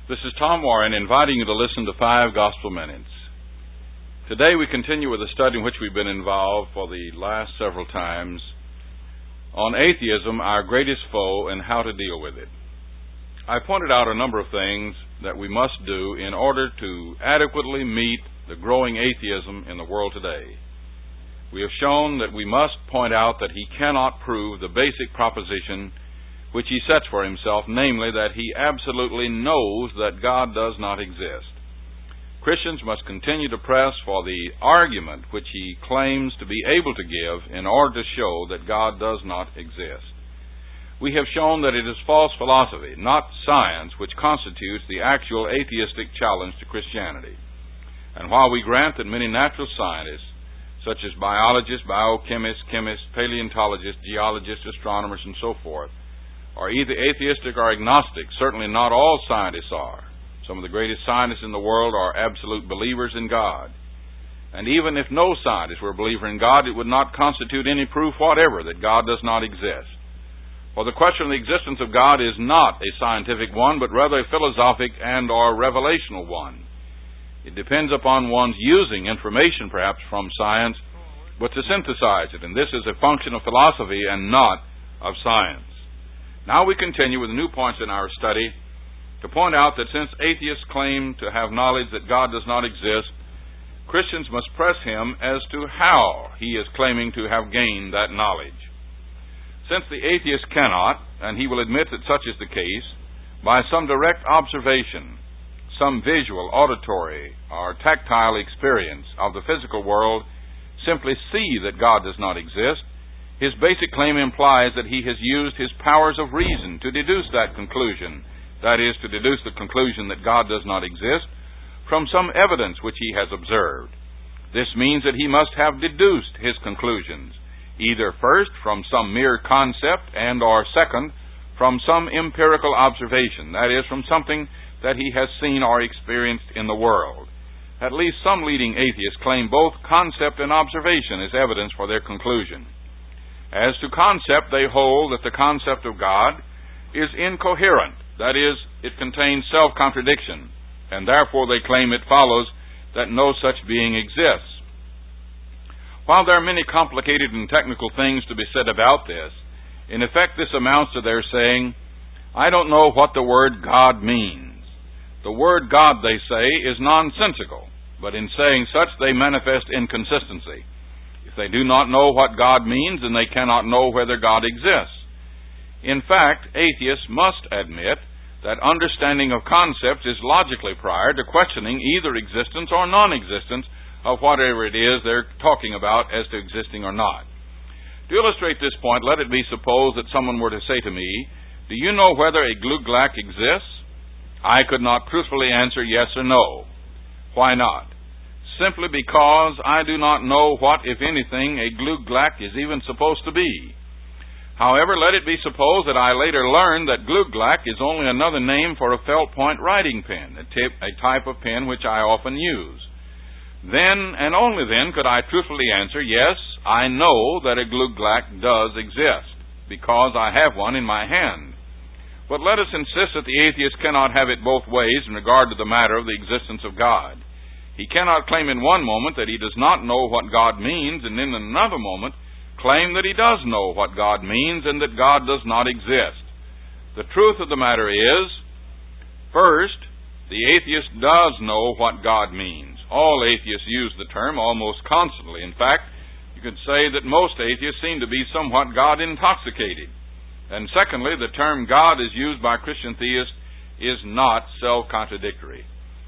This is Tom Warren inviting you to listen to 5 Gospel Minutes. Today we continue with a study in which we've been involved for the last several times on atheism, our greatest foe, and how to deal with it. I pointed out a number of things that we must do in order to adequately meet the growing atheism in the world today. We have shown that we must point out that he cannot prove the basic proposition which he sets for himself, namely that he absolutely knows that God does not exist. Christians must continue to press for the argument which he claims to be able to give in order to show that God does not exist. We have shown that it is false philosophy, not science, which constitutes the actual atheistic challenge to Christianity. And while we grant that many natural scientists, such as biologists, biochemists, chemists, paleontologists, geologists, astronomers, and so forth, are either atheistic or agnostic, certainly not all scientists are. Some of the greatest scientists in the world are absolute believers in God. And even if no scientist were a believer in God, it would not constitute any proof whatever that God does not exist. For the question of the existence of God is not a scientific one, but rather a philosophic and or revelational one. It depends upon one's using information, perhaps, from science, but to synthesize it. And this is a function of philosophy and not of science. Now we continue with the new points in our study to point out that since atheists claim to have knowledge that God does not exist, Christians must press him as to how he is claiming to have gained that knowledge. Since the atheist cannot, and he will admit that such is the case, by some direct observation, some visual, auditory, or tactile experience of the physical world, simply see that God does not exist, his basic claim implies that he has used his powers of reason to deduce that conclusion, that is, to deduce the conclusion that God does not exist, from some evidence which he has observed. This means that he must have deduced his conclusions, either first from some mere concept and or second from some empirical observation, that is, from something that he has seen or experienced in the world. At least some leading atheists claim both concept and observation as evidence for their conclusion. As to concept, they hold that the concept of God is incoherent, that is, it contains self-contradiction, and therefore they claim it follows that no such being exists. While there are many complicated and technical things to be said about this, in effect this amounts to their saying, I don't know what the word God means. The word God, they say, is nonsensical, but in saying such they manifest inconsistency. If they do not know what God means, then they cannot know whether God exists. In fact, atheists must admit that understanding of concepts is logically prior to questioning either existence or non-existence of whatever it is they're talking about as to existing or not. To illustrate this point, let it be supposed that someone were to say to me, do you know whether a gluglac exists? I could not truthfully answer yes or no. Why not? Simply because I do not know what, if anything, a gluglac is even supposed to be. However, let it be supposed that I later learned that gluglac is only another name for a felt point writing pen, a type of pen which I often use. Then, and only then, could I truthfully answer, yes, I know that a gluglac does exist, because I have one in my hand. But let us insist that the atheist cannot have it both ways in regard to the matter of the existence of God. He cannot claim in one moment that he does not know what God means, and in another moment claim that he does know what God means and that God does not exist. The truth of the matter is, first, the atheist does know what God means. All atheists use the term almost constantly. In fact, you could say that most atheists seem to be somewhat God-intoxicated. And secondly, the term God as used by Christian theists is not self-contradictory.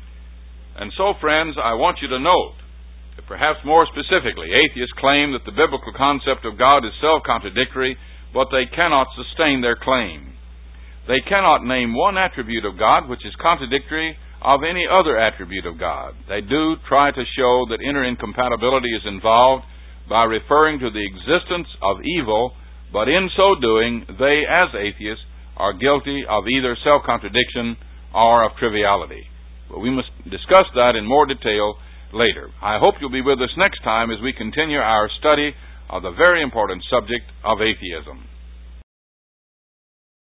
And so, friends, I want you to note that perhaps more specifically, atheists claim that the biblical concept of God is self-contradictory, but they cannot sustain their claim. They cannot name one attribute of God which is contradictory of any other attribute of God. They do try to show that inner incompatibility is involved by referring to the existence of evil, but in so doing, they, as atheists, are guilty of either self-contradiction or of triviality. But we must discuss that in more detail later. I hope you'll be with us next time as we continue our study of the very important subject of atheism.